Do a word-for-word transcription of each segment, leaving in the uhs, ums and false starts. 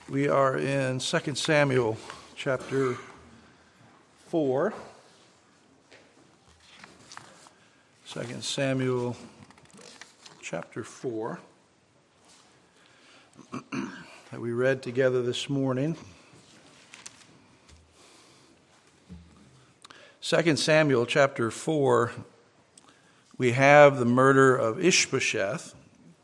We are in Second Samuel chapter four. Second Samuel chapter four that we read together this morning. Second Samuel chapter four, we have the murder of Ishbosheth.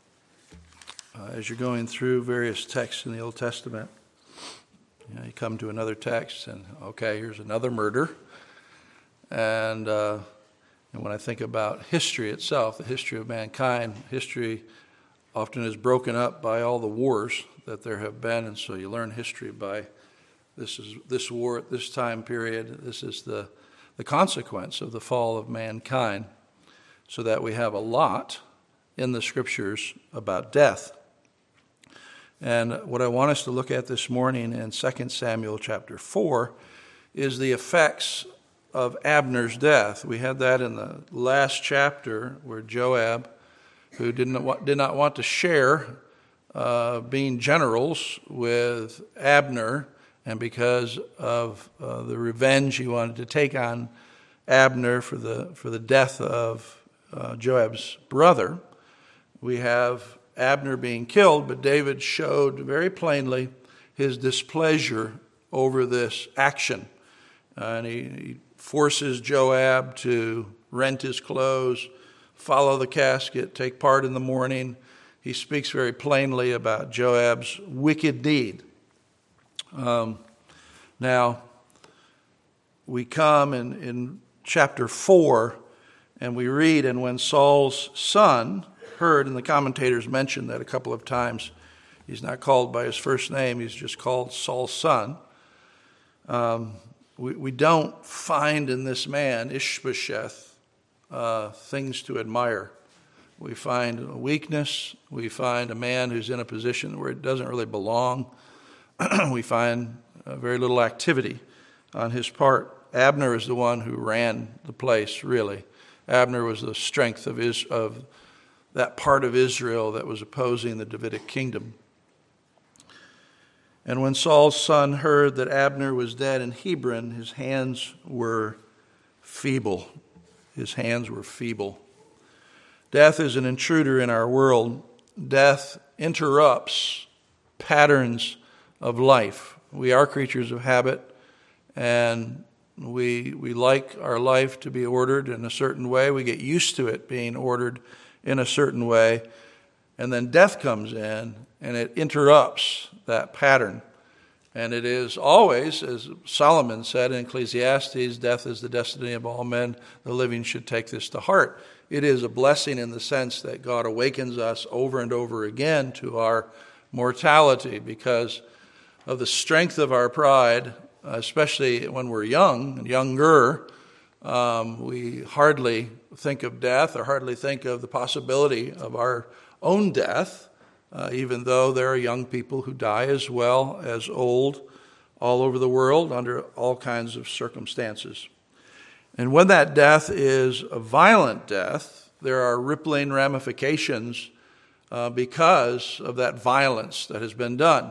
Uh, as you're going through various texts in the Old Testament, you know, you come to another text and, okay, here's another murder. And, uh, and when I think about history itself, the history of mankind, history often is broken up by all the wars that there have been. And so you learn history by this is this war at this time period. This is the, the consequence of the fall of mankind, so that we have a lot in the scriptures about death. And what I want us to look at this morning in Second Samuel chapter four is the effects of Abner's death. We had that in the last chapter where Joab, who didn't want, did not want to share uh, being generals with Abner, and because of uh, the revenge he wanted to take on Abner for the for the death of uh, Joab's brother, we have Abner being killed, but David showed very plainly his displeasure over this action. Uh, and he, he forces Joab to rent his clothes, follow the casket, take part in the mourning. He speaks very plainly about Joab's wicked deed. Um, now, we come in, in chapter four, and we read, and when Saul's son heard, and the commentators mentioned that a couple of times, he's not called by his first name, he's just called Saul's son. Um, we, we don't find in this man, Ishbosheth, uh, things to admire. We find a weakness, we find a man who's in a position where it doesn't really belong. We find uh, very little activity on his part. Abner is the one who ran the place, really. Abner was the strength of his of that part of Israel that was opposing the Davidic kingdom. And when Saul's son heard that Abner was dead in Hebron, his hands were feeble. His hands were feeble. Death is an intruder in our world. Death interrupts patterns of life. We are creatures of habit, and we we like our life to be ordered in a certain way. We get used to it being ordered in a certain way, and then death comes in and it interrupts that pattern. And it is always, as Solomon said in Ecclesiastes, death is the destiny of all men. The living should take this to heart. It is a blessing in the sense that God awakens us over and over again to our mortality because of the strength of our pride, especially when we're young and younger. Um, we hardly think of death or hardly think of the possibility of our own death, uh, even though there are young people who die as well as old all over the world under all kinds of circumstances. And when that death is a violent death, there are rippling ramifications uh, because of that violence that has been done.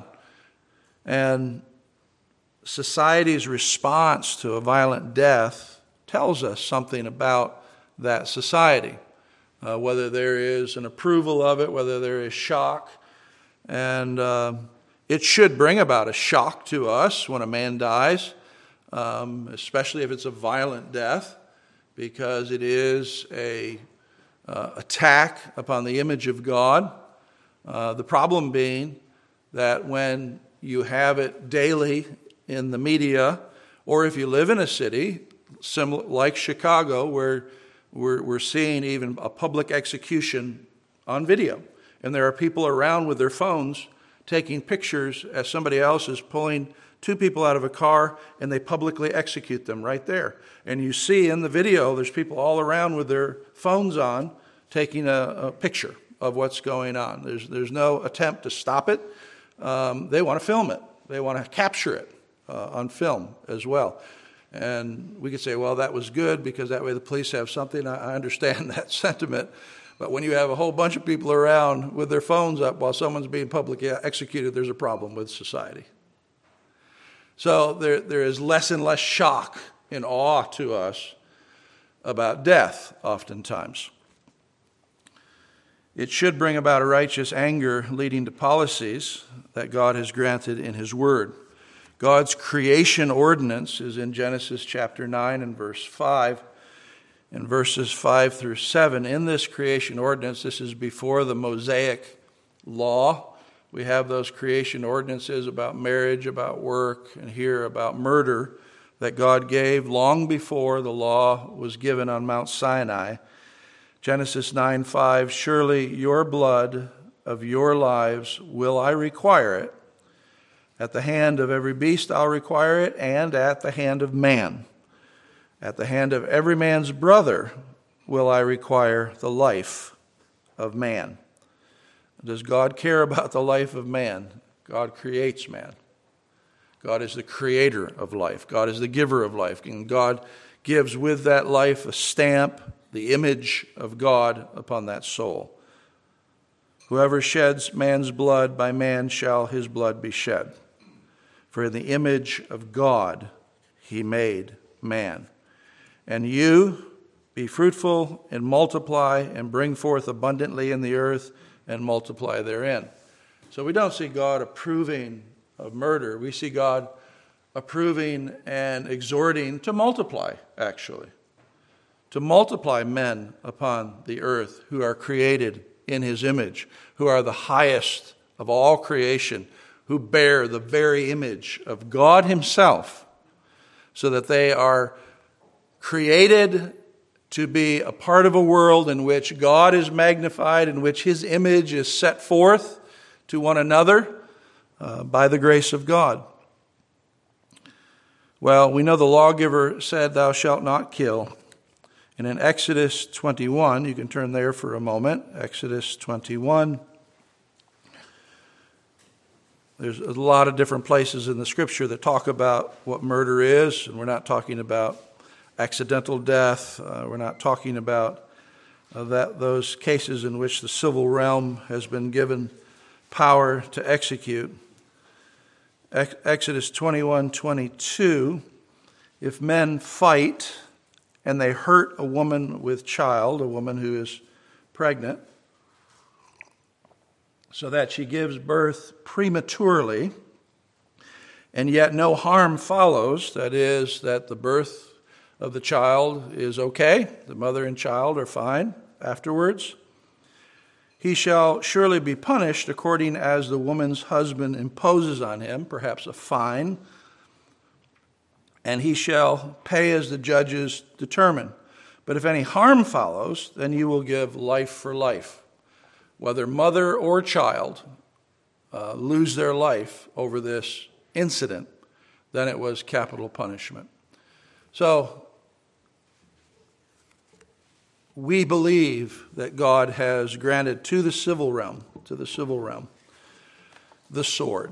And society's response to a violent death tells us something about that society, uh, whether there is an approval of it, whether there is shock. And uh, it should bring about a shock to us when a man dies, um, especially if it's a violent death, because it is a uh, attack upon the image of God. Uh, the problem being that when you have it daily in the media, or if you live in a city similar like Chicago, where we're, we're seeing even a public execution on video, and there are people around with their phones taking pictures as somebody else is pulling two people out of a car, and they publicly execute them right there. And you see in the video, there's people all around with their phones on, taking a, a picture of what's going on. There's there's no attempt to stop it. Um, they want to film it. They want to capture it uh, on film as well. And we could say, well, that was good because that way the police have something. I understand that sentiment. But when you have a whole bunch of people around with their phones up while someone's being publicly executed, there's a problem with society. So there, there is less and less shock and awe to us about death oftentimes. It should bring about a righteous anger leading to policies that God has granted in his word. God's creation ordinance is in Genesis chapter nine and verse five. In verses five through seven, in this creation ordinance, this is before the Mosaic law. We have those creation ordinances about marriage, about work, and here about murder that God gave long before the law was given on Mount Sinai. Genesis nine five, surely your blood of your lives will I require it. At the hand of every beast I'll require it, and at the hand of man. At the hand of every man's brother will I require the life of man. Does God care about the life of man? God creates man. God is the creator of life. God is the giver of life. And God gives with that life a stamp, the image of God upon that soul. Whoever sheds man's blood, by man shall his blood be shed. For in the image of God he made man. And you, be fruitful and multiply and bring forth abundantly in the earth and multiply therein. So we don't see God approving of murder. We see God approving and exhorting to multiply, actually. To multiply men upon the earth who are created in his image, who are the highest of all creation, who bear the very image of God himself, so that they are created to be a part of a world in which God is magnified, in which his image is set forth to one another uh, by the grace of God. Well, we know the lawgiver said, thou shalt not kill. And in Exodus twenty-one, you can turn there for a moment, Exodus twenty-one. There's a lot of different places in the scripture that talk about what murder is, and we're not talking about accidental death. Uh, we're not talking about uh, that those cases in which the civil realm has been given power to execute. Ex- Exodus twenty-one twenty-two, if men fight and they hurt a woman with child, a woman who is pregnant, so that she gives birth prematurely, and yet no harm follows, that is, that the birth of the child is okay, the mother and child are fine afterwards, he shall surely be punished according as the woman's husband imposes on him, perhaps a fine, and he shall pay as the judges determine. But if any harm follows, then you will give life for life. Whether mother or child uh, lose their life over this incident, then it was capital punishment. So, we believe that God has granted to the civil realm, to the civil realm, the sword.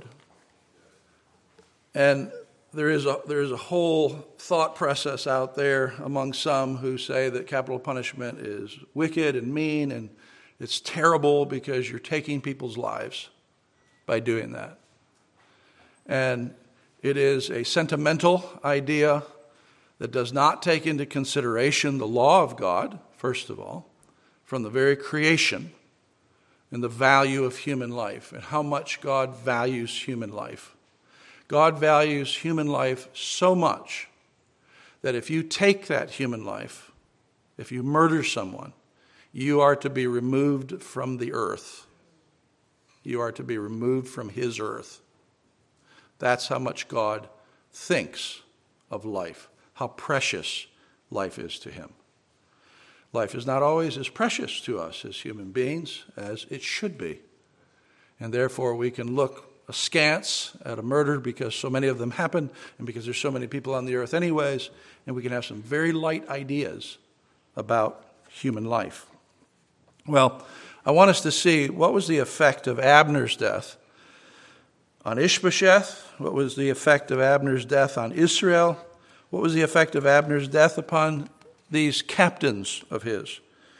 And there is a there is a whole thought process out there among some who say that capital punishment is wicked and mean and it's terrible because you're taking people's lives by doing that. And it is a sentimental idea that does not take into consideration the law of God, first of all, from the very creation and the value of human life and how much God values human life. God values human life so much that if you take that human life, if you murder someone, you are to be removed from the earth. You are to be removed from his earth. That's how much God thinks of life, how precious life is to him. Life is not always as precious to us as human beings as it should be. And therefore we can look askance at a murder because so many of them happen and because there's so many people on the earth anyways, and we can have some very light ideas about human life. Well, I want us to see what was the effect of Abner's death on Ishbosheth, what was the effect of Abner's death on Israel, what was the effect of Abner's death upon these captains of his.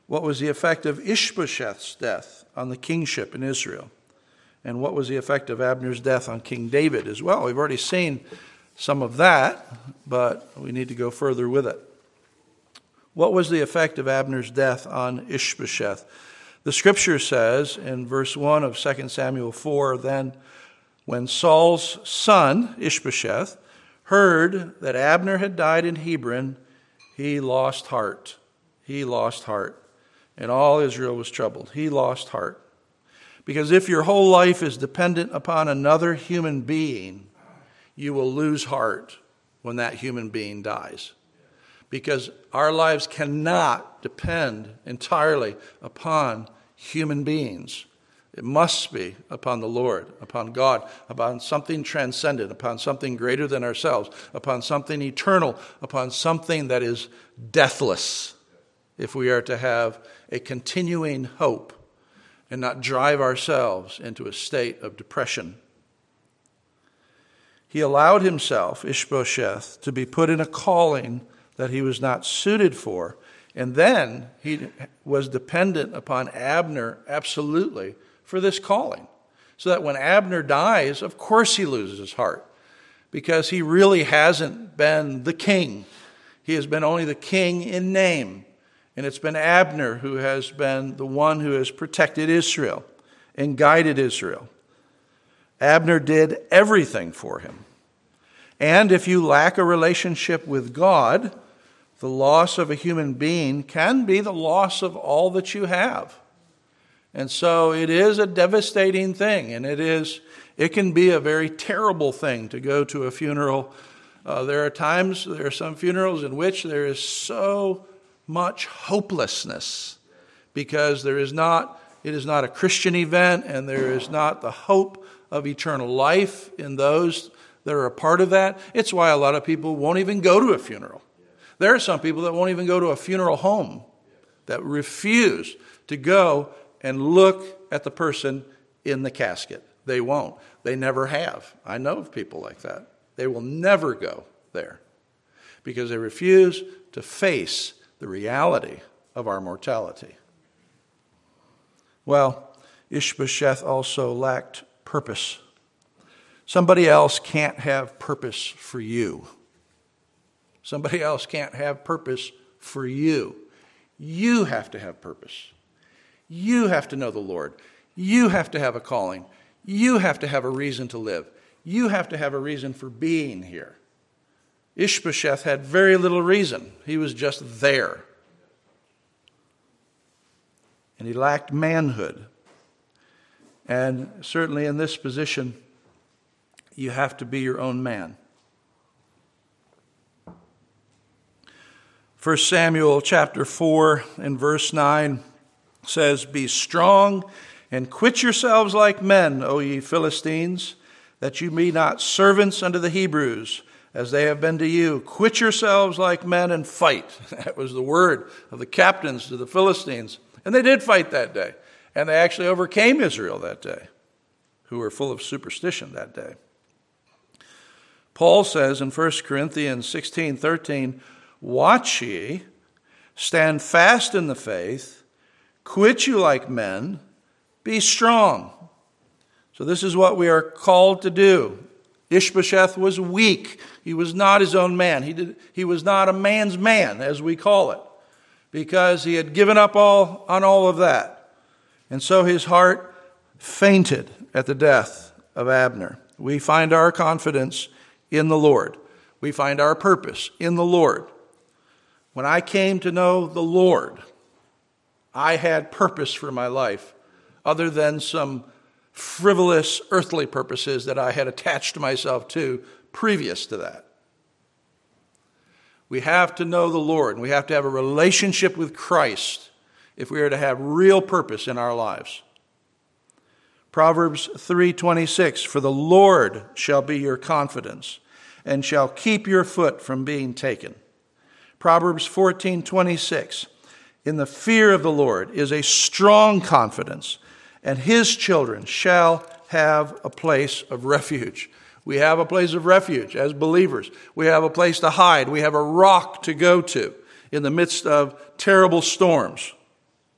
What was the effect of Ishbosheth's death on the kingship in Israel? And what was the effect of Abner's death on King David as well? We've already seen some of that, but we need to go further with it. What was the effect of Abner's death on Ishbosheth? The scripture says in verse one of Second Samuel four, then when Saul's son, Ishbosheth, heard that Abner had died in Hebron, he lost heart. He lost heart. And all Israel was troubled. He lost heart. Because if your whole life is dependent upon another human being, you will lose heart when that human being dies. Because our lives cannot depend entirely upon human beings. It must be upon the Lord, upon God, upon something transcendent, upon something greater than ourselves, upon something eternal, upon something that is deathless, if we are to have a continuing hope and not drive ourselves into a state of depression. He allowed himself, Ishbosheth, to be put in a calling that he was not suited for. And then he was dependent upon Abner absolutely for this calling. So that when Abner dies, of course he loses his heart. Because he really hasn't been the king. He has been only the king in name. And it's been Abner who has been the one who has protected Israel and guided Israel. Abner did everything for him. And if you lack a relationship with God, the loss of a human being can be the loss of all that you have. And so it is a devastating thing, and it is it can be a very terrible thing to go to a funeral. Uh, there are times, there are some funerals in which there is so much hopelessness because there is not, it is not a Christian event, and there is not the hope of eternal life in those that are a part of that. It's why a lot of people won't even go to a funeral. There are some people that won't even go to a funeral home, that refuse to go and look at the person in the casket. They won't. They never have. I know of people like that. They will never go there because they refuse to face the reality of our mortality. Well, Ishbosheth also lacked purpose. Somebody else can't have purpose for you. Somebody else can't have purpose for you. You have to have purpose. You have to know the Lord. You have to have a calling. You have to have a reason to live. You have to have a reason for being here. Ishbosheth had very little reason. He was just there. And he lacked manhood. And certainly in this position, you have to be your own man. First Samuel chapter four and verse nine says, be strong and quit yourselves like men, O ye Philistines, that you be not servants unto the Hebrews, as they have been to you. Quit yourselves like men and fight. That was the word of the captains to the Philistines. And they did fight that day. And they actually overcame Israel that day, who were full of superstition that day. Paul says in First Corinthians sixteen thirteen, watch ye, stand fast in the faith, quit you like men, be strong. So this is what we are called to do. Ishbosheth was weak. He was not his own man. He did, he was not a man's man, as we call it, because he had given up all on all of that. And so his heart fainted at the death of Abner. We find our confidence in the Lord. We find our purpose in the Lord. When I came to know the Lord, I had purpose for my life other than some frivolous earthly purposes that I had attached myself to previous to that. We have to know the Lord, and we have to have a relationship with Christ if we are to have real purpose in our lives. Proverbs three twenty-six, for the Lord shall be your confidence and shall keep your foot from being taken. Proverbs fourteen twenty-six, in the fear of the Lord is a strong confidence, and his children shall have a place of refuge. We have a place of refuge as believers. We have a place to hide. We have a rock to go to in the midst of terrible storms.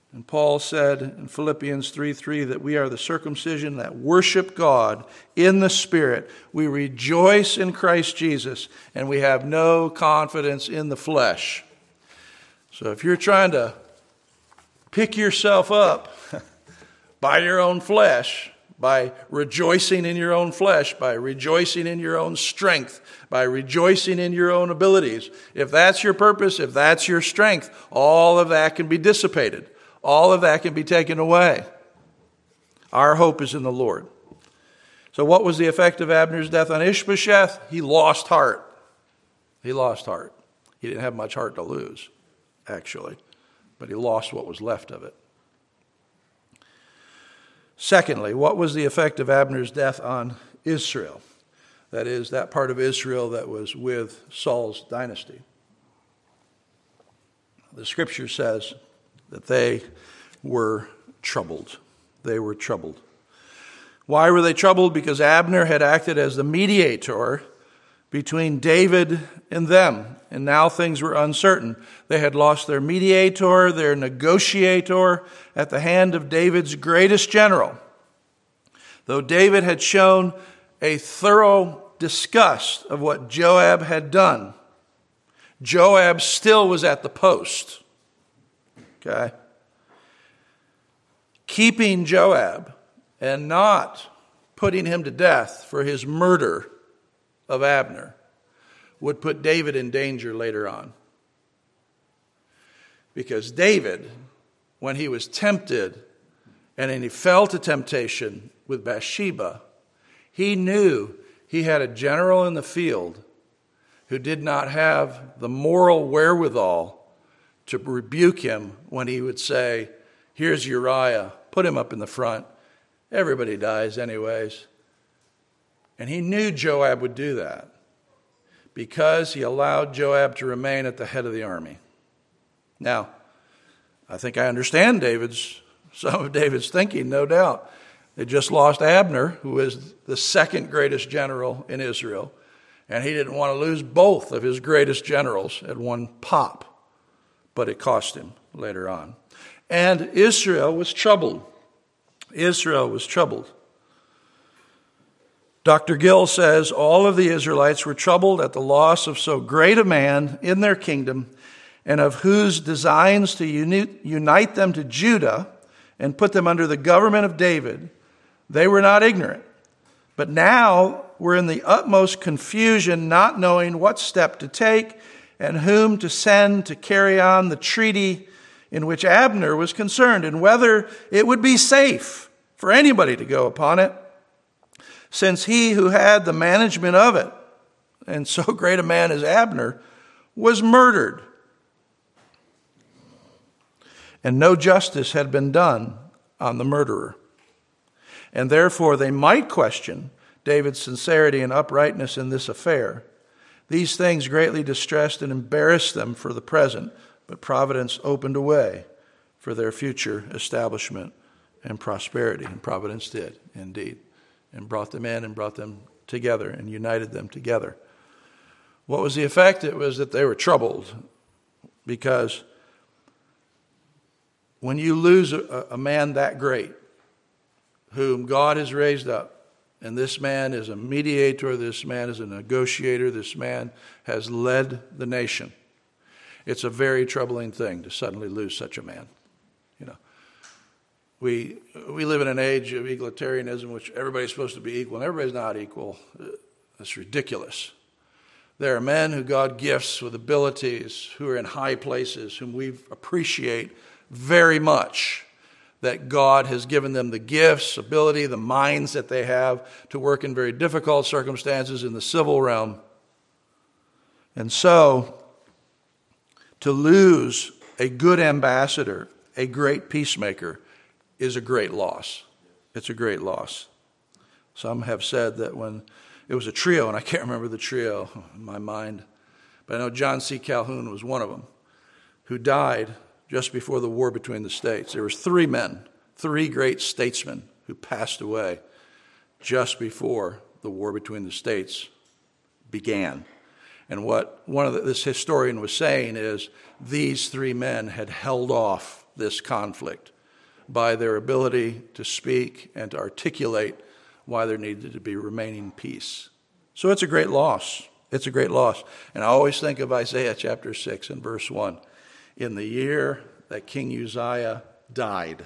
And Paul said in Philippians three three that we are the circumcision that worship God in the Spirit. We rejoice in Christ Jesus, and we have no confidence in the flesh. So if you're trying to pick yourself up by your own flesh, by rejoicing in your own flesh, by rejoicing in your own strength, by rejoicing in your own abilities, if that's your purpose, if that's your strength, all of that can be dissipated. All of that can be taken away. Our hope is in the Lord. So what was the effect of Abner's death on Ishbosheth? He lost heart. He lost heart. He didn't have much heart to lose, actually, but he lost what was left of it. Secondly, what was the effect of Abner's death on Israel? That is, that part of Israel that was with Saul's dynasty. The scripture says that they were troubled. They were troubled. Why were they troubled? Because Abner had acted as the mediator between David and them, and now things were uncertain. They had lost their mediator, their negotiator, at the hand of David's greatest general. Though David had shown a thorough disgust of what Joab had done, Joab still was at the post. Okay? Keeping Joab and not putting him to death for his murder of Abner would put David in danger later on. Because David, when he was tempted and then he fell to temptation with Bathsheba, he knew he had a general in the field who did not have the moral wherewithal to rebuke him when he would say, here's Uriah, put him up in the front. Everybody dies anyways. And he knew Joab would do that because he allowed Joab to remain at the head of the army. Now, I think I understand David's, some of David's thinking, no doubt. They just lost Abner, who is the second greatest general in Israel, and he didn't want to lose both of his greatest generals at one pop. But it cost him later on. And Israel was troubled. Israel was troubled. Doctor Gill says all of the Israelites were troubled at the loss of so great a man in their kingdom, and of whose designs to unite them to Judah and put them under the government of David, they were not ignorant. But now we're in the utmost confusion, not knowing what step to take and whom to send to carry on the treaty in which Abner was concerned, and whether it would be safe for anybody to go upon it, since he who had the management of it, and so great a man as Abner, was murdered. And no justice had been done on the murderer. And therefore they might question David's sincerity and uprightness in this affair. These things greatly distressed and embarrassed them for the present, but providence opened a way for their future establishment and prosperity. And providence did, indeed, and brought them in and brought them together and united them together. What was the effect? It was that they were troubled, because when you lose a, a man that great, whom God has raised up, and this man is a mediator, this man is a negotiator, this man has led the nation, it's a very troubling thing to suddenly lose such a man. You know, we we live in an age of egalitarianism, which everybody's supposed to be equal, and everybody's not equal. It's ridiculous. There are men who God gifts with abilities, who are in high places, whom we appreciate very much, that God has given them the gifts, ability, the minds that they have to work in very difficult circumstances in the civil realm. And so, to lose a good ambassador, a great peacemaker, is a great loss. It's a great loss. Some have said that when it was a trio, and I can't remember the trio in my mind, but I know John C. Calhoun was one of them, who died just before the war between the states. There was three men, three great statesmen who passed away just before the war between the states began. And what one of the, this historian was saying is these three men had held off this conflict by their ability to speak and to articulate why there needed to be remaining peace. So it's a great loss. It's a great loss. And I always think of Isaiah chapter six and verse one. In the year that King Uzziah died.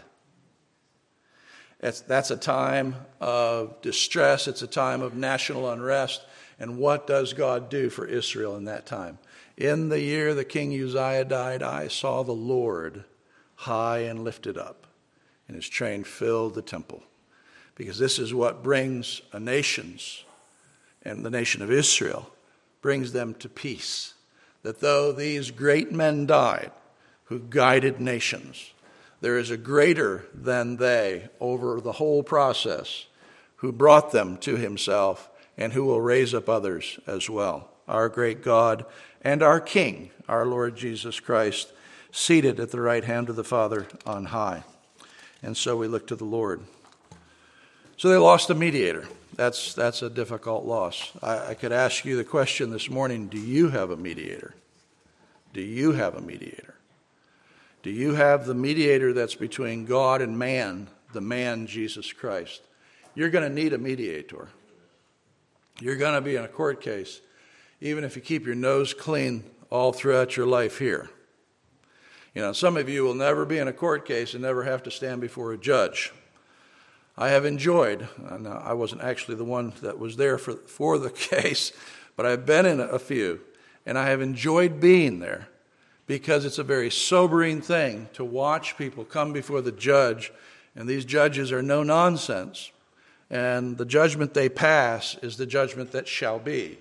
That's, that's a time of distress. It's a time of national unrest. And what does God do for Israel in that time? In the year that King Uzziah died, I saw the Lord high and lifted up, and his train filled the temple. Because this is what brings a nation's, and the nation of Israel, brings them to peace. That though these great men died, who guided nations, there is a greater than they over the whole process, who brought them to himself, and who will raise up others as well. Our great God and our King, our Lord Jesus Christ, seated at the right hand of the Father on high. And so we look to the Lord. So they lost a mediator. That's that's a difficult loss. I, I could ask you the question this morning, do you have a mediator? Do you have a mediator? Do you have the mediator that's between God and man, the man Jesus Christ? You're going to need a mediator. You're going to be in a court case, even if you keep your nose clean all throughout your life here. You know, some of you will never be in a court case and never have to stand before a judge. I have enjoyed, and I wasn't actually the one that was there for, for the case, but I've been in a few, and I have enjoyed being there because it's a very sobering thing to watch people come before the judge, and these judges are no nonsense, and the judgment they pass is the judgment that shall be.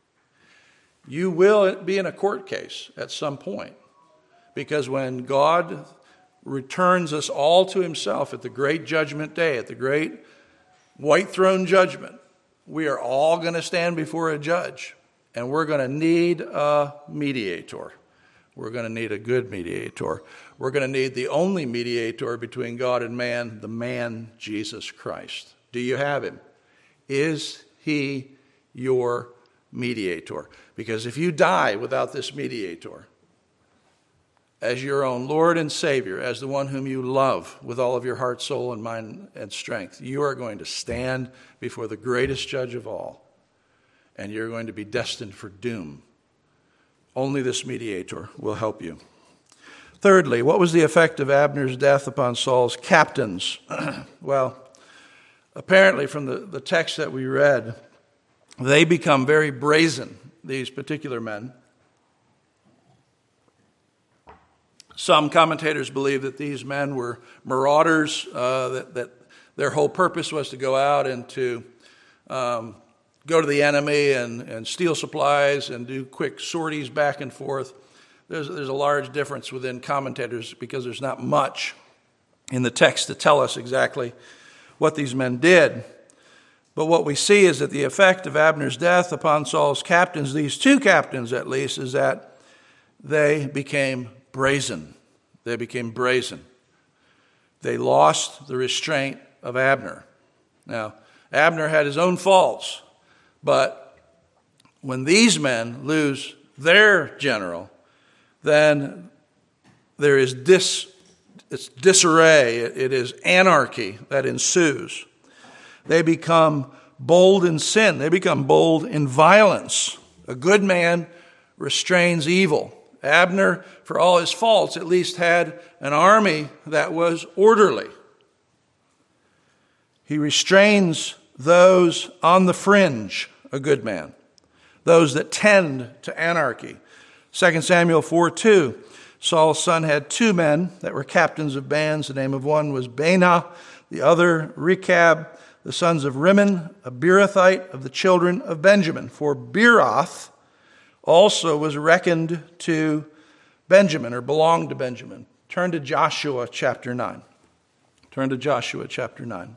You will be in a court case at some point, because when God returns us all to himself at the great judgment day, at the great white throne judgment, we are all going to stand before a judge, and we're going to need a mediator. We're going to need a good mediator. We're going to need the only mediator between God and man, the man Jesus Christ. Do you have him? Is he your mediator? Because if you die without this mediator, as your own Lord and Savior, as the one whom you love with all of your heart, soul, and mind and strength, you are going to stand before the greatest judge of all, and you're going to be destined for doom. Only this mediator will help you. Thirdly, what was the effect of Abner's death upon Saul's captains? Well, apparently from the, the text that we read, they become very brazen, these particular men. Some commentators believe that these men were marauders, uh, that, that their whole purpose was to go out and to um, go to the enemy and, and steal supplies and do quick sorties back and forth. There's, there's a large difference within commentators because there's not much in the text to tell us exactly what these men did. But what we see is that the effect of Abner's death upon Saul's captains, these two captains at least, is that they became brazen. They became brazen. They lost the restraint of Abner. Now, Abner had his own faults, but when these men lose their general, then there is dis, it's disarray, it, it is anarchy that ensues. They become bold in sin. They become bold in violence. A good man restrains evil. Abner, for all his faults, at least had an army that was orderly. He restrains those on the fringe, a good man, those that tend to anarchy. Second Samuel four two, Saul's son had two men that were captains of bands. The name of one was Baanah, the other Rechab, the sons of Rimmon, a Beerothite of the children of Benjamin. For Beeroth also was reckoned to Benjamin, or belonged to Benjamin. Turn to Joshua chapter nine. Turn to Joshua chapter nine.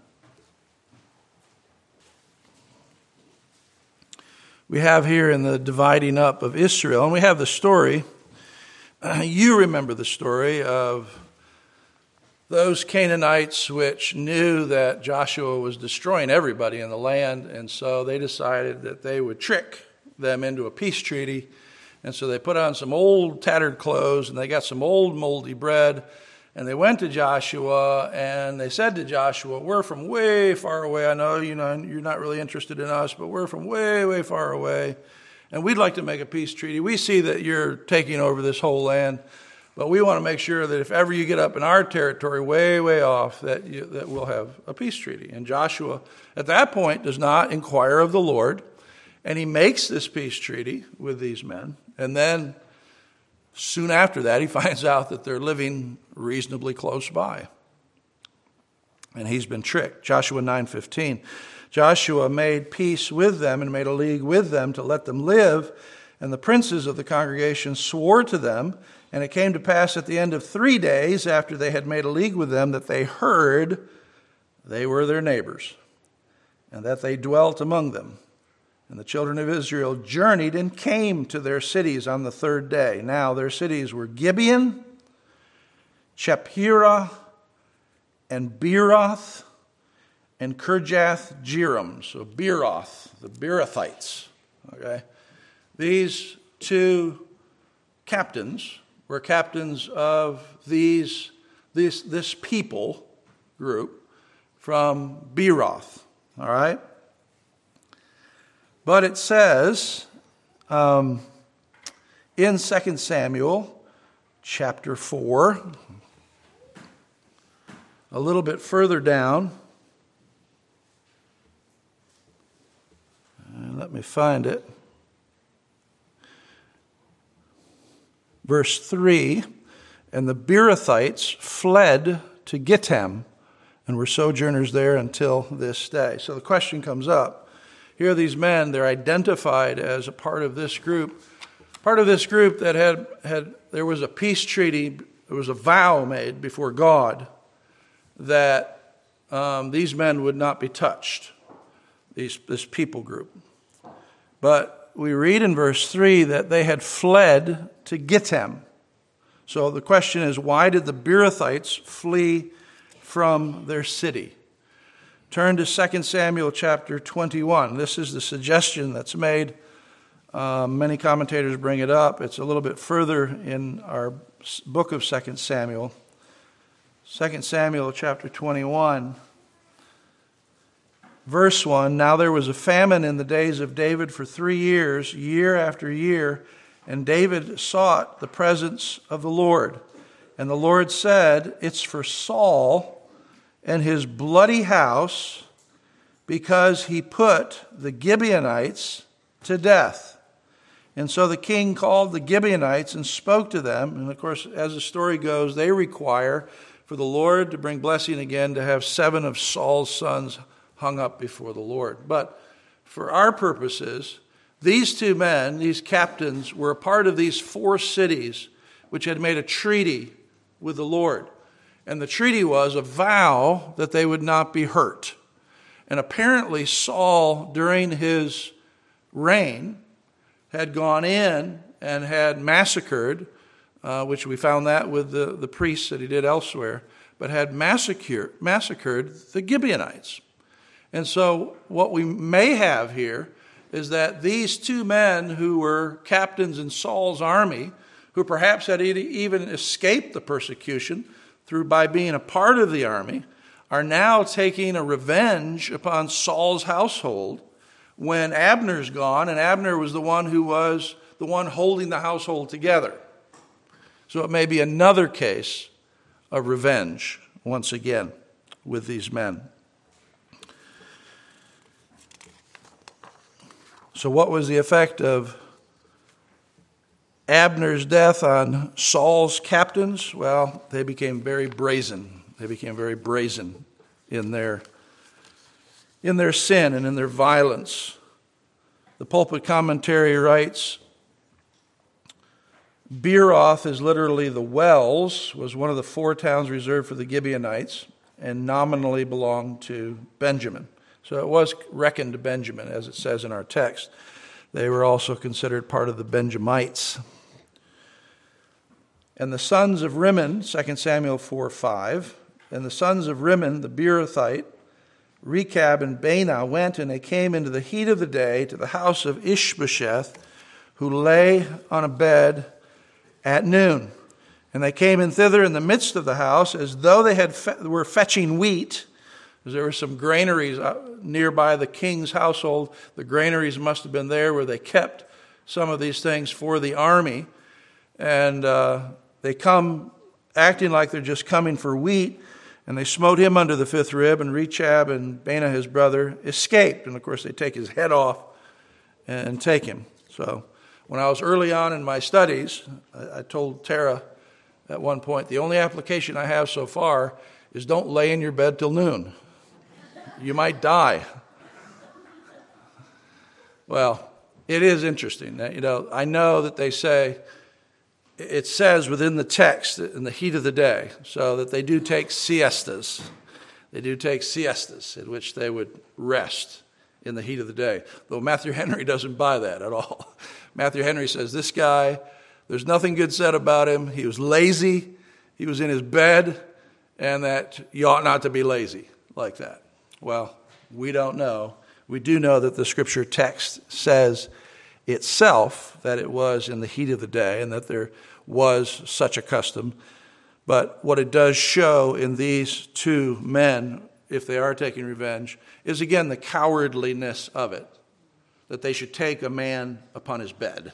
We have here in the dividing up of Israel, and we have the story, uh, you remember the story of those Canaanites which knew that Joshua was destroying everybody in the land, and so they decided that they would trick them into a peace treaty. And so they put on some old tattered clothes, and they got some old moldy bread, And they went to Joshua, and they said to Joshua, we're from way far away. I know, you know you're not really interested in us, but we're from way, way far away. And we'd like to make a peace treaty. We see that you're taking over this whole land, but we want to make sure that if ever you get up in our territory way, way off, that, you, that we'll have a peace treaty. And Joshua, at that point, does not inquire of the Lord, and he makes this peace treaty with these men. And then soon after that, he finds out that they're living reasonably close by. And he's been tricked. Joshua nine fifteen. Joshua made peace with them and made a league with them to let them live. And the princes of the congregation swore to them. And it came to pass at the end of three days after they had made a league with them that they heard they were their neighbors and that they dwelt among them. And the children of Israel journeyed and came to their cities on the third day. Now their cities were Gibeon, Chephirah, and Beeroth, and Kirjath Jearim. So Beeroth, the Beerothites. Okay, these two captains were captains of these this this people group from Beeroth. All right. But it says um, in Second Samuel chapter four, a little bit further down, uh, let me find it, verse three, and the Beerothites fled to Gittim and were sojourners there until this day. So the question comes up. Here are these men, they're identified as a part of this group. Part of this group that had, had there was a peace treaty, there was a vow made before God that um, these men would not be touched, these, this people group. But we read in verse three that they had fled to Gittim. So the question is, why did the Beerothites flee from their city? Turn to Second Samuel chapter twenty-one. This is the suggestion that's made. Um, many commentators bring it up. It's a little bit further in our book of Second Samuel. Second Samuel chapter twenty-one, verse one. Now there was a famine in the days of David for three years, year after year, and David sought the presence of the Lord. And the Lord said, it's for Saul and his bloody house, because he put the Gibeonites to death. And so the king called the Gibeonites and spoke to them. And of course, as the story goes, they require for the Lord to bring blessing again to have seven of Saul's sons hung up before the Lord. But for our purposes, these two men, these captains, were a part of these four cities which had made a treaty with the Lord. And the treaty was a vow that they would not be hurt. And apparently Saul, during his reign, had gone in and had massacred, uh, which we found that with the, the priests that he did elsewhere, but had massacred, massacred the Gibeonites. And so what we may have here is that these two men who were captains in Saul's army, who perhaps had even escaped the persecution through by being a part of the army, are now taking a revenge upon Saul's household when Abner's gone, and Abner was the one who was the one holding the household together. So it may be another case of revenge once again with these men. So what was the effect of Abner's death on Saul's captains? Well, they became very brazen. They became very brazen in their, in their sin and in their violence. The pulpit commentary writes, Beeroth is literally the wells, was one of the four towns reserved for the Gibeonites, and nominally belonged to Benjamin. So it was reckoned to Benjamin, as it says in our text. They were also considered part of the Benjamites. And the sons of Rimmon, Second Samuel four five, and the sons of Rimmon, the Beerothite, Rechab and Baanah went, and they came into the heat of the day to the house of Ishbosheth, who lay on a bed at noon. And they came in thither in the midst of the house, as though they had fe- were fetching wheat. There were some granaries nearby the king's household. The granaries must have been there where they kept some of these things for the army. And uh, they come acting like they're just coming for wheat. And they smote him under the fifth rib, and Rechab and Baanah his brother escaped. And of course they take his head off and take him. So when I was early on in my studies, I, I told Tara at one point, the only application I have so far is don't lay in your bed till noon. You might die. Well, it is interesting. You know, I know that they say, it says within the text, in the heat of the day, so that they do take siestas. They do take siestas in which they would rest in the heat of the day. Though Matthew Henry doesn't buy that at all. Matthew Henry says, this guy, there's nothing good said about him. He was lazy. He was in his bed, and that you ought not to be lazy like that. Well, we don't know. We do know that the scripture text says itself that it was in the heat of the day and that there was such a custom. But what it does show in these two men, if they are taking revenge, is again the cowardliness of it, that they should take a man upon his bed.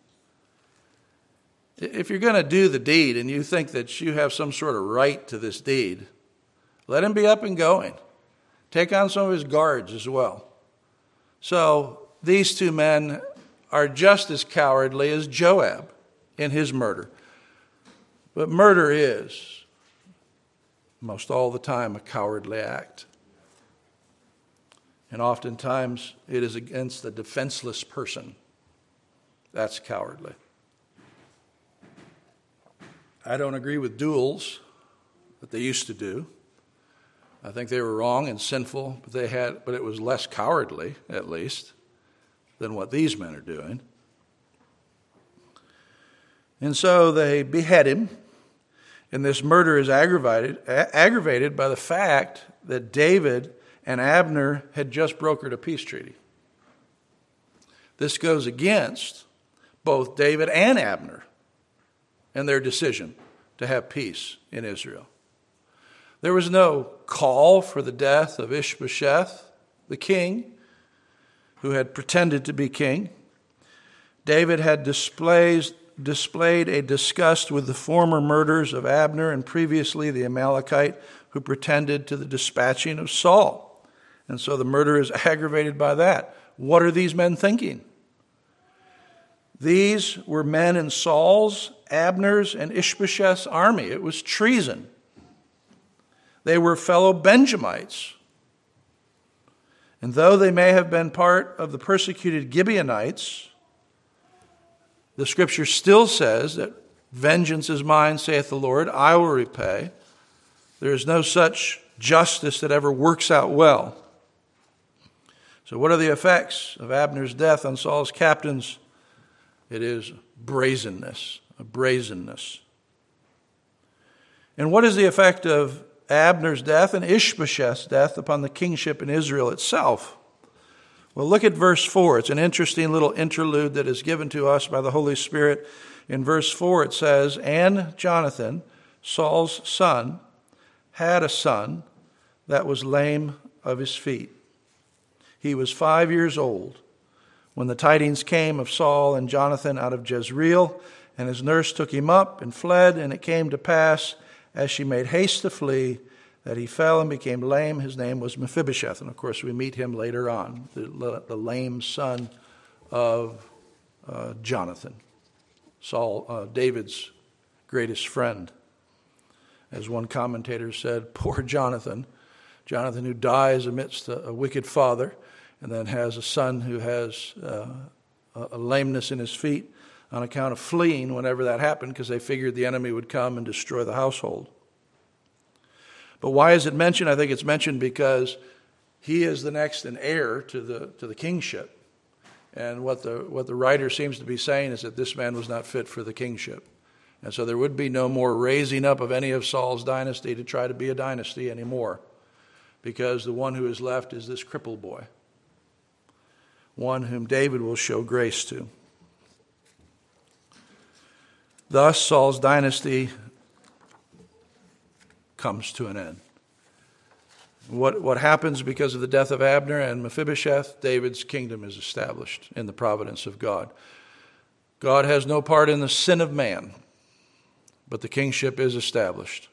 If you're going to do the deed and you think that you have some sort of right to this deed, let him be up and going. Take on some of his guards as well. So these two men are just as cowardly as Joab in his murder. But murder is, most all the time, a cowardly act. And oftentimes it is against a defenseless person. That's cowardly. I don't agree with duels that they used to do. I think they were wrong and sinful, but they had, but it was less cowardly, at least, than what these men are doing. And so they behead him, and this murder is aggravated, a- aggravated by the fact that David and Abner had just brokered a peace treaty. This goes against both David and Abner and their decision to have peace in Israel. There was no call for the death of Ishbosheth, the king, who had pretended to be king. David had displays, displayed a disgust with the former murders of Abner and previously the Amalekite who pretended to the dispatching of Saul. And so the murder is aggravated by that. What are these men thinking? These were men in Saul's, Abner's, and Ishbosheth's army. It was treason. They were fellow Benjamites. And though they may have been part of the persecuted Gibeonites, the scripture still says that vengeance is mine, saith the Lord, I will repay. There is no such justice that ever works out well. So what are the effects of Abner's death on Saul's captains? It is brazenness, a brazenness. And what is the effect of Abner's death and Ishbosheth's death upon the kingship in Israel itself? Well, look at verse four. It's an interesting little interlude that is given to us by the Holy Spirit. In verse four it says, and Jonathan, Saul's son, had a son that was lame of his feet. He was five years old when the tidings came of Saul and Jonathan out of Jezreel, and his nurse took him up and fled, and it came to pass, as she made haste to flee, that he fell and became lame. His name was Mephibosheth. And of course, we meet him later on, the, the lame son of uh, Jonathan, Saul, uh, David's greatest friend. As one commentator said, poor Jonathan, Jonathan who dies amidst a, a wicked father, and then has a son who has uh, a lameness in his feet on account of fleeing whenever that happened, because they figured the enemy would come and destroy the household. But why is it mentioned? I think it's mentioned because he is the next and heir to the to the kingship. And what the what the writer seems to be saying is that this man was not fit for the kingship. And so there would be no more raising up of any of Saul's dynasty to try to be a dynasty anymore, because the one who is left is this crippled boy, one whom David will show grace to. Thus, Saul's dynasty comes to an end. What, what happens because of the death of Abner and Mephibosheth? David's kingdom is established in the providence of God. God has no part in the sin of man, but the kingship is established.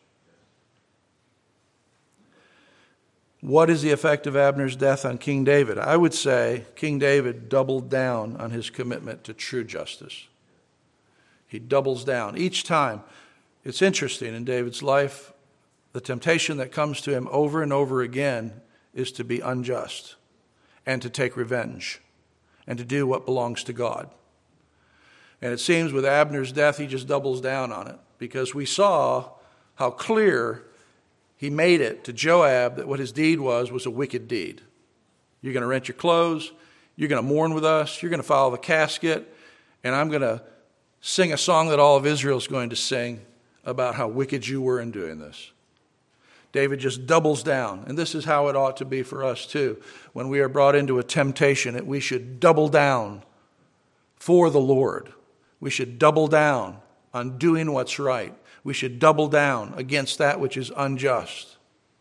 What is the effect of Abner's death on King David? I would say King David doubled down on his commitment to true justice. He doubles down each time. It's interesting in David's life, the temptation that comes to him over and over again is to be unjust and to take revenge and to do what belongs to God. And it seems with Abner's death, he just doubles down on it, because we saw how clear he made it to Joab that what his deed was was a wicked deed. You're going to rent your clothes, you're going to mourn with us, you're going to follow the casket, and I'm going to sing a song that all of Israel is going to sing about how wicked you were in doing this. David just doubles down. And this is how it ought to be for us too. When we are brought into a temptation, that we should double down for the Lord. We should double down on doing what's right. We should double down against that which is unjust.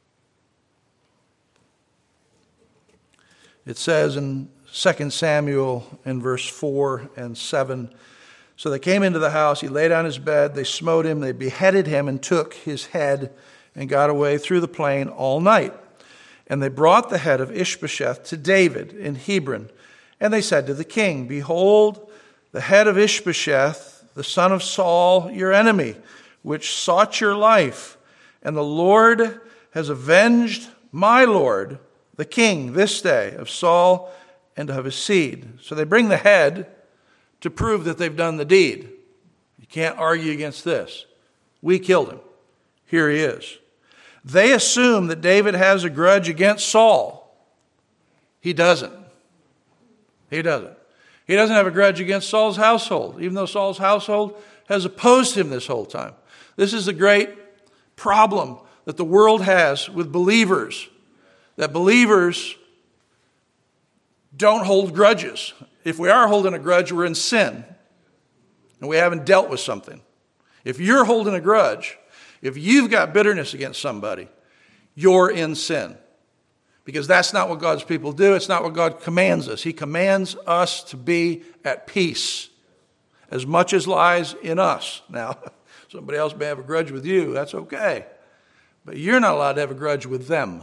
It says in Second Samuel in verse four and seven, so they came into the house, he lay down his bed, they smote him, they beheaded him and took his head and got away through the plain all night. And they brought the head of Ishbosheth to David in Hebron. And they said to the king, behold, the head of Ishbosheth, the son of Saul, your enemy, which sought your life. And the Lord has avenged my Lord, the king, this day of Saul and of his seed. So they bring the head to prove that they've done the deed. You can't argue against this. We killed him. Here he is. They assume that David has a grudge against Saul. He doesn't. He doesn't. He doesn't have a grudge against Saul's household, even though Saul's household has opposed him this whole time. This is the great problem that the world has with believers, that believers don't hold grudges. If we are holding a grudge, we're in sin, and we haven't dealt with something. If you're holding a grudge, if you've got bitterness against somebody, you're in sin. Because that's not what God's people do. It's not what God commands us. He commands us to be at peace as much as lies in us. Now, somebody else may have a grudge with you. That's okay. But you're not allowed to have a grudge with them.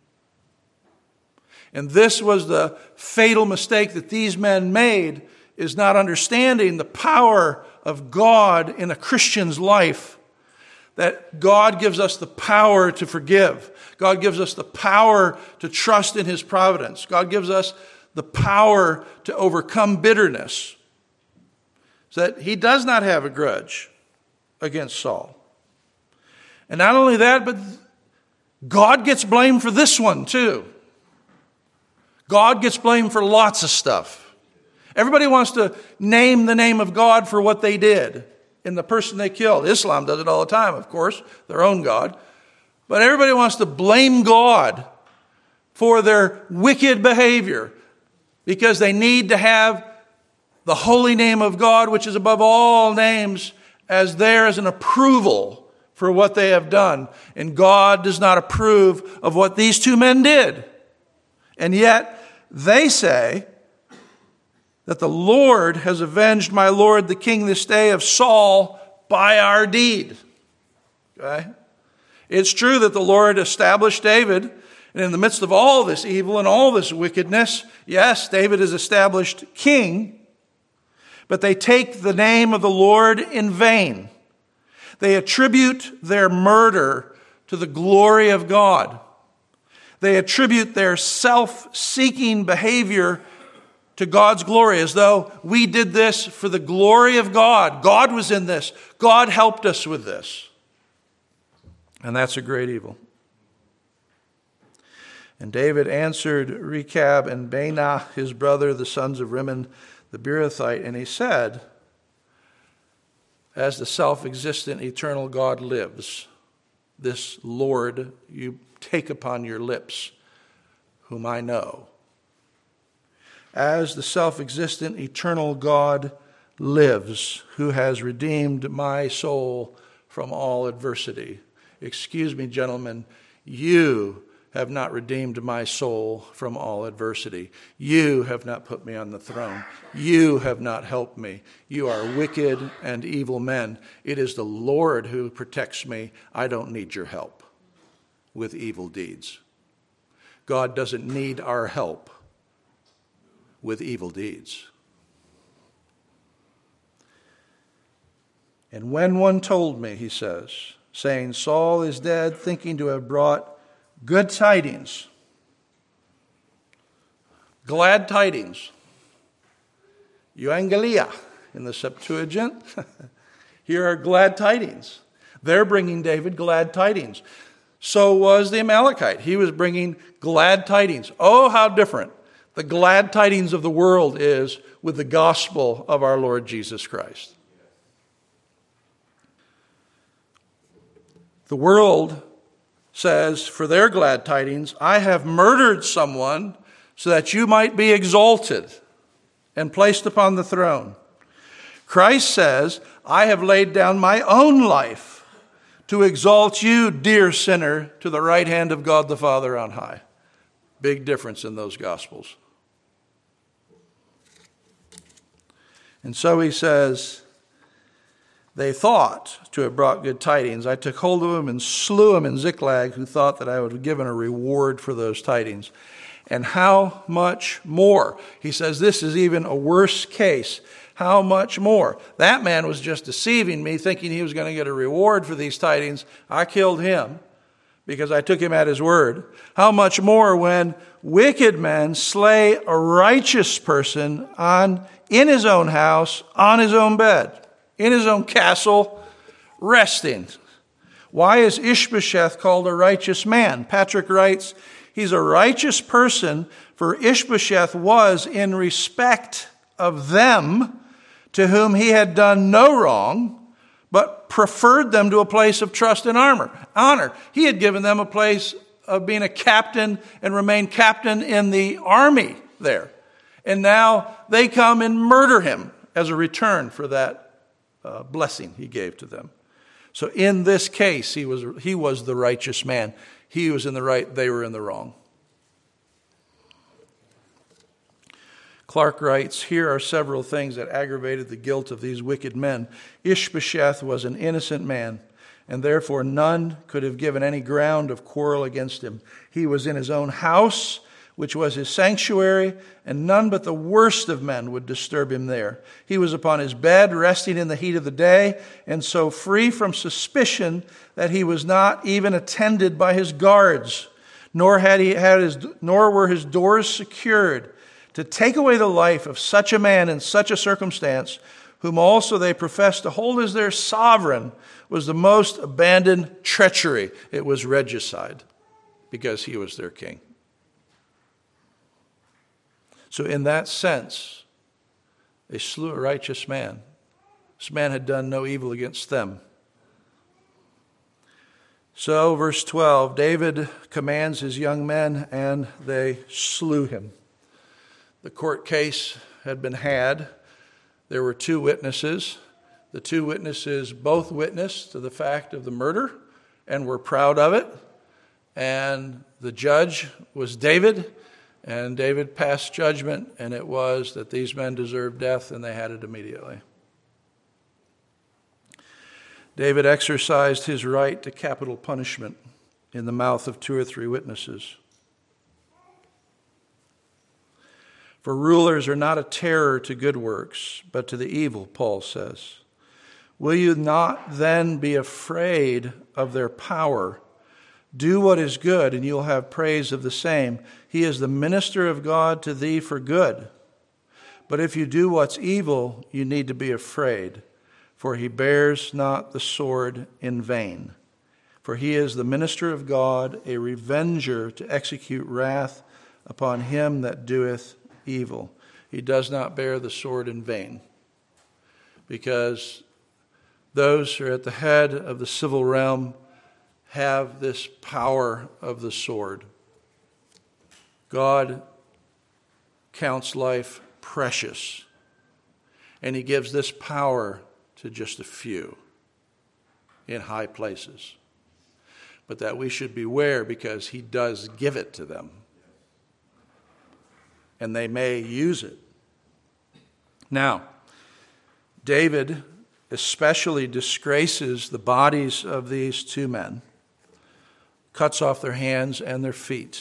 And this was the fatal mistake that these men made, is not understanding the power of God in a Christian's life. That God gives us the power to forgive. God gives us the power to trust in his providence. God gives us the power to overcome bitterness. So that he does not have a grudge against Saul. And not only that, but God gets blamed for this one too. God gets blamed for lots of stuff. Everybody wants to name the name of God for what they did in the person they killed. Islam does it all the time, of course, their own God. But everybody wants to blame God for their wicked behavior because they need to have the holy name of God, which is above all names, as there as an approval for what they have done. And God does not approve of what these two men did. And yet they say that the Lord has avenged my Lord the king this day of Saul by our deed. Okay? It's true that the Lord established David, and in the midst of all this evil and all this wickedness, yes, David is established king, but they take the name of the Lord in vain. They attribute their murder to the glory of God. They attribute their self-seeking behavior to God's glory, as though we did this for the glory of God. God was in this. God helped us with this. And that's a great evil. And David answered Rechab and Baanah, his brother, the sons of Rimmon, the Beerothite, and he said, as the self-existent eternal God lives, this Lord you take upon your lips, whom I know. As the self-existent eternal God lives, who has redeemed my soul from all adversity. Excuse me, gentlemen, you have not redeemed my soul from all adversity. You have not put me on the throne. You have not helped me. You are wicked and evil men. It is the Lord who protects me. I don't need your help with evil deeds. God doesn't need our help with evil deeds. And when one told me, he says, saying, Saul is dead, thinking to have brought good tidings, glad tidings, euangelia in the Septuagint. Here are glad tidings. They're bringing David glad tidings. So was the Amalekite. He was bringing glad tidings. Oh, how different the glad tidings of the world is with the gospel of our Lord Jesus Christ. The world says, for their glad tidings, I have murdered someone so that you might be exalted and placed upon the throne. Christ says, I have laid down my own life to exalt you, dear sinner, to the right hand of God the Father on high. Big difference in those gospels. And so he says, they thought to have brought good tidings. I took hold of him and slew him in Ziklag, who thought that I would have given a reward for those tidings. And how much more? He says this is even a worse case. How much more? That man was just deceiving me, thinking he was going to get a reward for these tidings. I killed him because I took him at his word. How much more when wicked men slay a righteous person on in his own house, on his own bed, in his own castle, resting. Why is Ishbosheth called a righteous man? Patrick writes, he's a righteous person, for Ishbosheth was in respect of them to whom he had done no wrong, but preferred them to a place of trust and armor, honor. He had given them a place of being a captain and remained captain in the army there. And now they come and murder him as a return for that Uh, blessing he gave to them. So in this case, he was he was the righteous man. He was in the right, they were in the wrong. Clark writes, here are several things that aggravated the guilt of these wicked men. Ishbosheth was an innocent man, and therefore none could have given any ground of quarrel against him. He was in his own house, which was his sanctuary, and none but the worst of men would disturb him there. He was upon his bed, resting in the heat of the day, and so free from suspicion that he was not even attended by his guards, nor had he had his, nor were his doors secured. To take away the life of such a man in such a circumstance, whom also they professed to hold as their sovereign, was the most abandoned treachery. It was regicide, because he was their king. So in that sense, they slew a righteous man. This man had done no evil against them. So, verse twelve, David commands his young men, and they slew him. The court case had been had. There were two witnesses. The two witnesses both witnessed to the fact of the murder and were proud of it. And the judge was David. And David passed judgment, and it was that these men deserved death, and they had it immediately. David exercised his right to capital punishment in the mouth of two or three witnesses. For rulers are not a terror to good works, but to the evil, Paul says. Will you not then be afraid of their power? Do what is good, and you'll have praise of the same. He is the minister of God to thee for good. But if you do what's evil, you need to be afraid, for he bears not the sword in vain. For he is the minister of God, a revenger to execute wrath upon him that doeth evil. He does not bear the sword in vain, because those who are at the head of the civil realm have this power of the sword. God counts life precious, and he gives this power to just a few in high places. but that we should beware because he does give it to them. And they may use it. Now, David especially disgraces the bodies of these two men, cuts off their hands and their feet.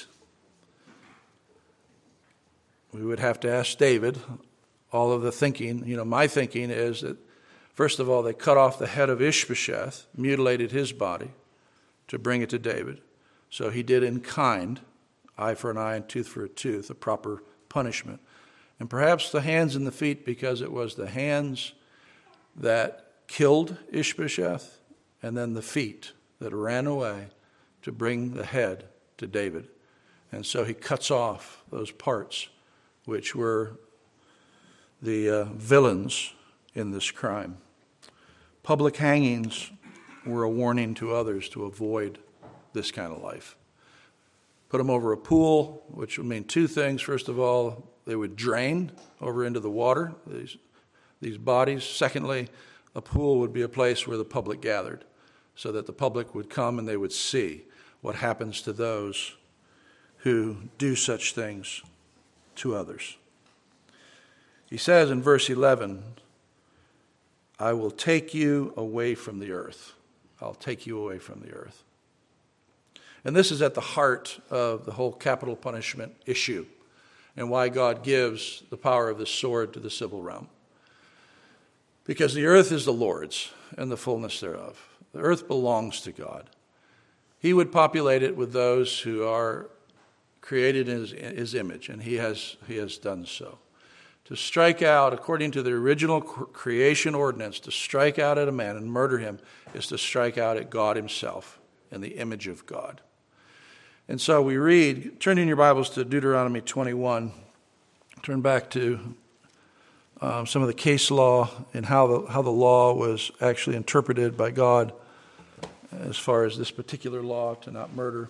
We would have to ask David, all of the thinking, you know, my thinking is that, first of all, they cut off the head of Ishbosheth, mutilated his body to bring it to David. So he did in kind, eye for an eye and tooth for a tooth, a proper punishment. And perhaps the hands and the feet, because it was the hands that killed Ishbosheth, and then the feet that ran away to bring the head to David. And so he cuts off those parts which were the uh, villains in this crime. Public hangings were a warning to others to avoid this kind of life. Put them over a pool, which would mean two things. First of all, they would drain over into the water, these, these bodies. Secondly, a pool would be a place where the public gathered, so that the public would come and they would see what happens to those who do such things to others. He says in verse eleven, I will take you away from the earth. I'll take you away from the earth. And this is at the heart of the whole capital punishment issue and why God gives the power of the sword to the civil realm. Because the earth is the Lord's and the fullness thereof. The earth belongs to God. He would populate it with those who are created in his, his image, and he has, he has done so. To strike out, according to the original creation ordinance, to strike out at a man and murder him is to strike out at God himself in the image of God. And so we read, turn in your Bibles to Deuteronomy twenty-one. Turn back to um, some of the case law and how the, how the law was actually interpreted by God as far as this particular law to not murder.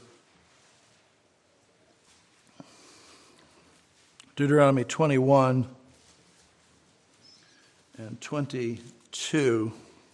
Deuteronomy twenty-one and twenty-two.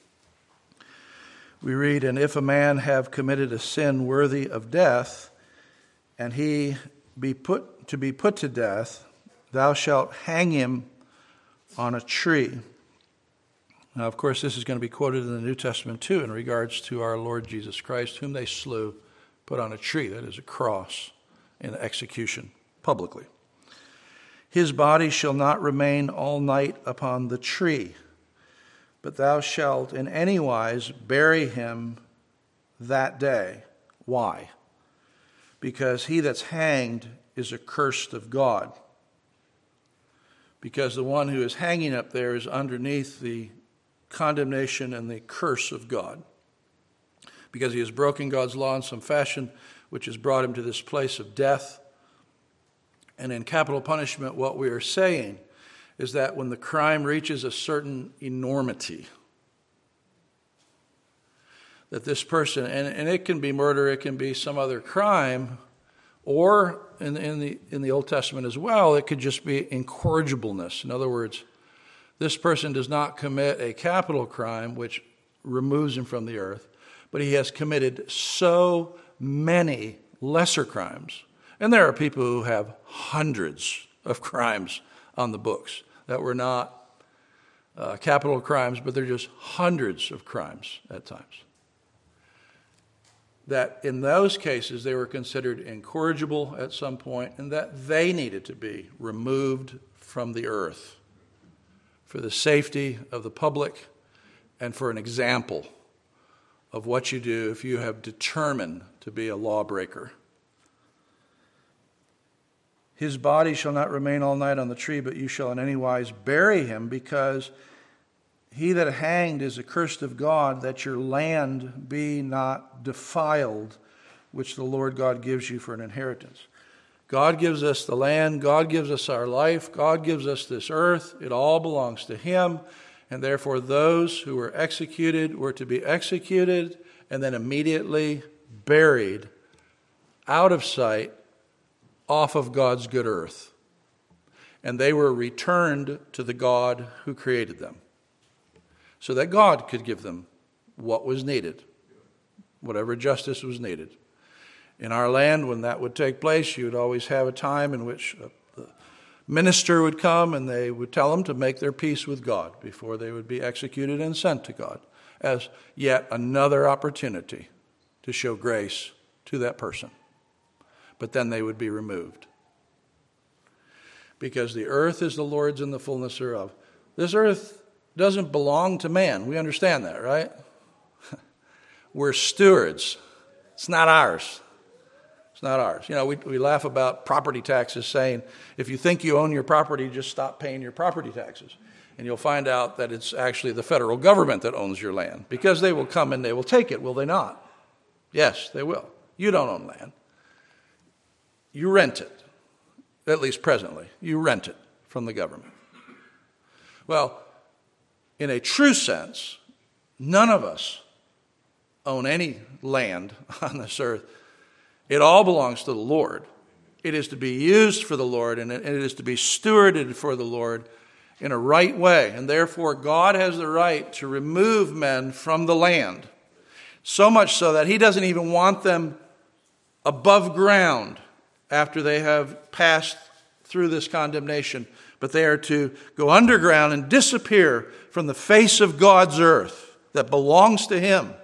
We read, and if a man have committed a sin worthy of death, and he be put to be put to death, thou shalt hang him on a tree. Now, of course, this is going to be quoted in the New Testament too in regards to our Lord Jesus Christ, whom they slew, put on a tree, that is a cross, in execution publicly. His body shall not remain all night upon the tree, but thou shalt in any wise bury him that day. Why? Because he that's hanged is accursed of God. Because the one who is hanging up there is underneath the condemnation and the curse of God. Because he has broken God's law in some fashion, which has brought him to this place of death. And in capital punishment, what we are saying is that when the crime reaches a certain enormity, that this person, and, and it can be murder, it can be some other crime, or in, in the in the Old Testament as well, it could just be incorrigibleness. In other words, this person does not commit a capital crime, which removes him from the earth, but he has committed so many lesser crimes. And there are people who have hundreds of crimes on the books that were not uh, capital crimes, but they're just hundreds of crimes at times. That in those cases they were considered incorrigible at some point, and that they needed to be removed from the earth for the safety of the public and for an example of what you do if you have determined to be a lawbreaker. His body shall not remain all night on the tree, but you shall in any wise bury him, because he that hanged is accursed of God, that your land be not defiled, which the Lord God gives you for an inheritance. God gives us the land, God gives us our life, God gives us this earth. It all belongs to him, and therefore those who were executed were to be executed and then immediately buried out of sight off of God's good earth. And they were returned to the God who created them, so that God could give them what was needed. whatever justice was needed. In our land, when that would take place, you would always have a time in which the minister would come and they would tell them to make their peace with God before they would be executed and sent to God, as yet another opportunity to show grace to that person. But then they would be removed. Because the earth is the Lord's and the fullness thereof. This earth doesn't belong to man. We understand that, right? We're stewards. It's not ours. It's not ours. You know, we, we laugh about property taxes, saying if you think you own your property, just stop paying your property taxes. And you'll find out that it's actually the federal government that owns your land, because they will come and they will take it, will they not? Yes, they will. You don't own land. You rent it, at least presently. You rent it from the government. Well, in a true sense, none of us own any land on this earth. It all belongs to the Lord. It is to be used for the Lord, and it is to be stewarded for the Lord in a right way. And therefore, God has the right to remove men from the land. So much so that he doesn't even want them above ground after they have passed through this condemnation. But they are to go underground and disappear from the face of God's earth that belongs to him.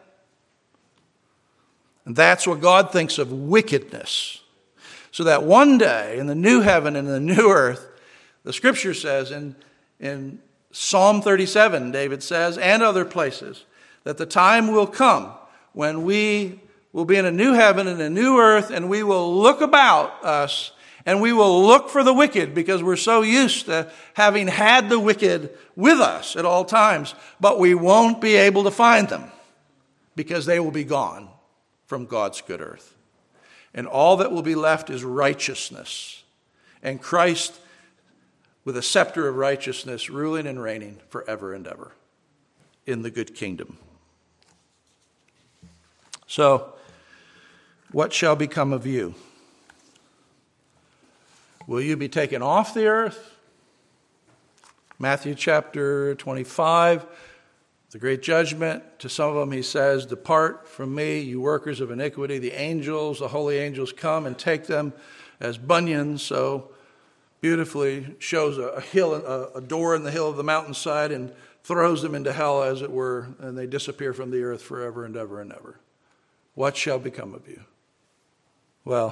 And that's what God thinks of wickedness. So that one day in the new heaven and the new earth, the scripture says in, in Psalm thirty-seven, David says, and other places, that the time will come when we will be in a new heaven and a new earth, and we will look about us and we will look for the wicked, because we're so used to having had the wicked with us at all times, but we won't be able to find them because they will be gone from God's good earth. And all that will be left is righteousness. And Christ, with a scepter of righteousness, ruling and reigning forever and ever in the good kingdom. So, what shall become of you? Will you be taken off the earth? Matthew chapter twenty-five, the great judgment. To some of them he says, depart from me, you workers of iniquity. The angels, the holy angels come and take them as Bunyan so beautifully shows a hill, a, a door in the hill of the mountainside, and throws them into hell, as it were, and they disappear from the earth forever and ever and ever. What shall become of you? Well,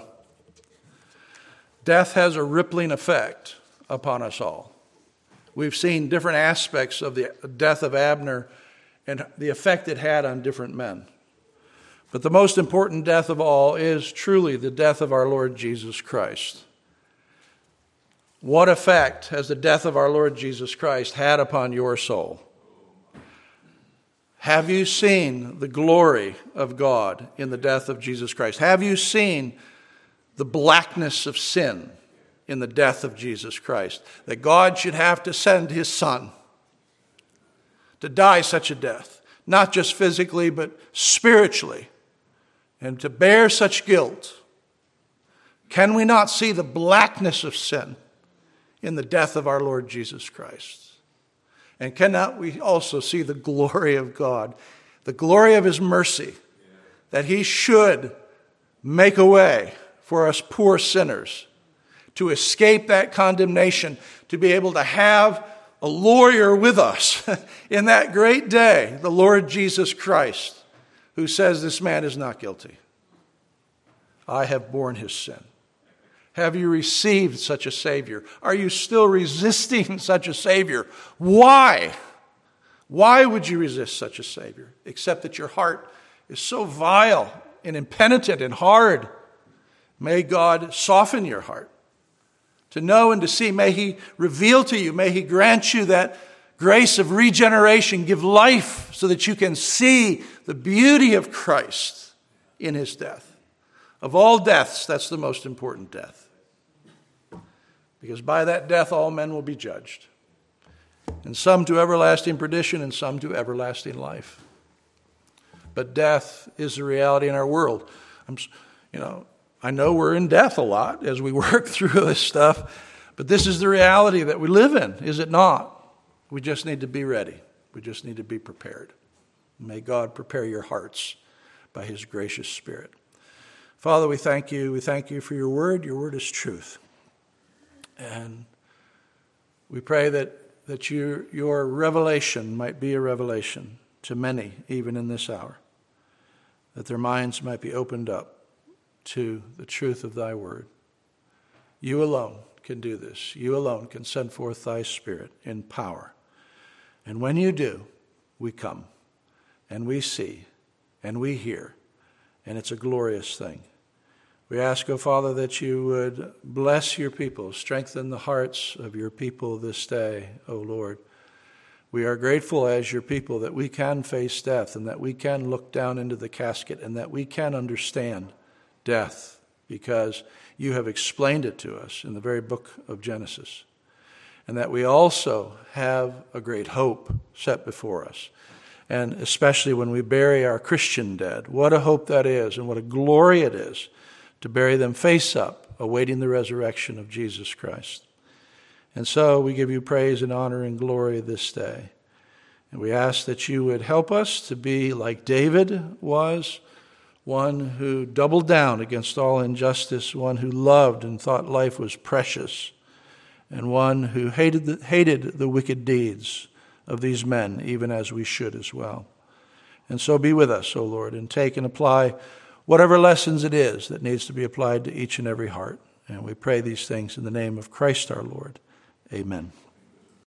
death has a rippling effect upon us all. We've seen different aspects of the death of Abner and the effect it had on different men. But the most important death of all is truly the death of our Lord Jesus Christ. What effect has the death of our Lord Jesus Christ had upon your soul? Have you seen the glory of God in the death of Jesus Christ? Have you seen the blackness of sin in the death of Jesus Christ? That God should have to send his son to die such a death, not just physically, but spiritually, and to bear such guilt. Can we not see the blackness of sin in the death of our Lord Jesus Christ? And cannot we also see the glory of God, the glory of his mercy, that he should make a way for us poor sinners to escape that condemnation, to be able to have a lawyer with us in that great day, the Lord Jesus Christ, who says this man is not guilty. I have borne his sin. Have you received such a Savior? Are you still resisting such a Savior? Why? Why would you resist such a Savior? Except that your heart is so vile and impenitent and hard. May God soften your heart to know and to see. May he reveal to you, may he grant you that grace of regeneration, give life so that you can see the beauty of Christ in his death. Of all deaths, that's the most important death. Because by that death, all men will be judged. And some to everlasting perdition and some to everlasting life. But death is the reality in our world. I'm, you know, I know we're in death a lot as we work through this stuff, but this is the reality that we live in, is it not? We just need to be ready. We just need to be prepared. May God prepare your hearts by his gracious Spirit. Father, we thank you. We thank you for your word. Your word is truth. And we pray that, that your, your revelation might be a revelation to many, even in this hour, that their minds might be opened up to the truth of thy word. You alone can do this. You alone can send forth thy Spirit in power. And when you do, we come, and we see, and we hear, and it's a glorious thing. We ask, O Father, that you would bless your people, strengthen the hearts of your people this day, O Lord. We are grateful as your people that we can face death and that we can look down into the casket and that we can understand death because you have explained it to us in the very book of Genesis. And that we also have a great hope set before us. And especially when we bury our Christian dead, what a hope that is and what a glory it is to bury them face up, awaiting the resurrection of Jesus Christ. And so we give you praise and honor and glory this day. And we ask that you would help us to be like David was, one who doubled down against all injustice, one who loved and thought life was precious, and one who hated the, hated the wicked deeds of these men, even as we should as well. And so be with us, O Lord, and take and apply whatever lessons it is that needs to be applied to each and every heart. And we pray these things in the name of Christ our Lord. Amen.